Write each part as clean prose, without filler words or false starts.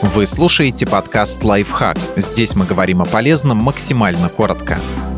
Вы слушаете подкаст «Лайфхак». Здесь мы говорим о полезном максимально коротко.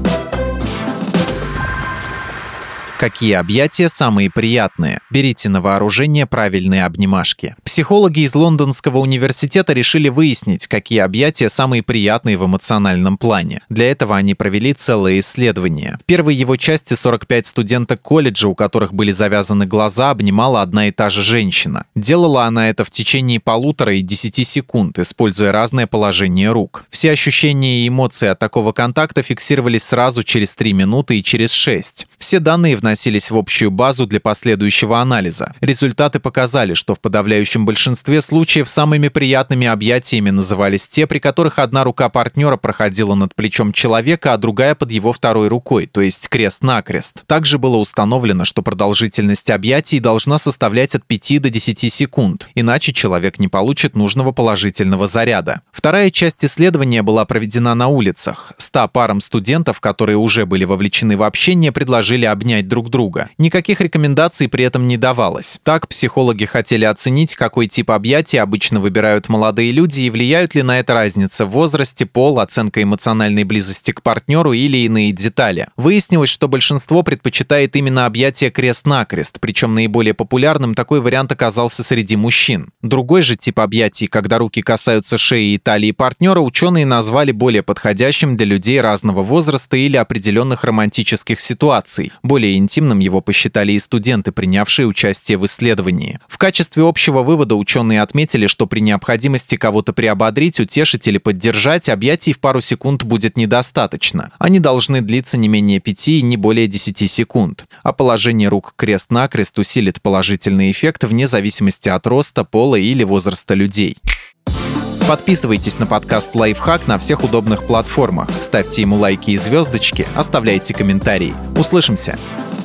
Какие объятия самые приятные? Берите на вооружение правильные обнимашки. Психологи из Лондонского университета решили выяснить, какие объятия самые приятные в эмоциональном плане. Для этого они провели целое исследование. В первой его части 45 студенток колледжа, у которых были завязаны глаза, обнимала одна и та же женщина. Делала она это в течение 1,5 и 10 секунд, используя разное положение рук. Все ощущения и эмоции от такого контакта фиксировались сразу через 3 минуты и через 6. Все данные вносились в общую базу для последующего анализа. Результаты показали, что в подавляющем большинстве случаев самыми приятными объятиями назывались те, при которых одна рука партнера проходила над плечом человека, а другая под его второй рукой, то есть крест-накрест. Также было установлено, что продолжительность объятий должна составлять от 5 до 10 секунд, иначе человек не получит нужного положительного заряда. Вторая часть исследования была проведена на улицах. 100 парам студентов, которые уже были вовлечены в общение, предложили обнять друг друга. Никаких рекомендаций при этом не давалось. Так, психологи хотели оценить, какой тип объятий обычно выбирают молодые люди и влияют ли на это разница в возрасте, пол, оценка эмоциональной близости к партнеру или иные детали. Выяснилось, что большинство предпочитает именно объятия крест-накрест, причем наиболее популярным такой вариант оказался среди мужчин. Другой же тип объятий, когда руки касаются шеи и талии партнера, ученые назвали более подходящим для людей разного возраста или определенных романтических ситуаций. Более интимным его посчитали и студенты, принявшие участие в исследовании. В качестве общего вывода ученые отметили, что при необходимости кого-то приободрить, утешить или поддержать, объятий в пару секунд будет недостаточно. Они должны длиться не менее 5 и не более 10 секунд. А положение рук крест-накрест усилит положительный эффект вне зависимости от роста, пола или возраста людей. Подписывайтесь на подкаст «Лайфхак» на всех удобных платформах, ставьте ему лайки и звездочки, оставляйте комментарии. Услышимся!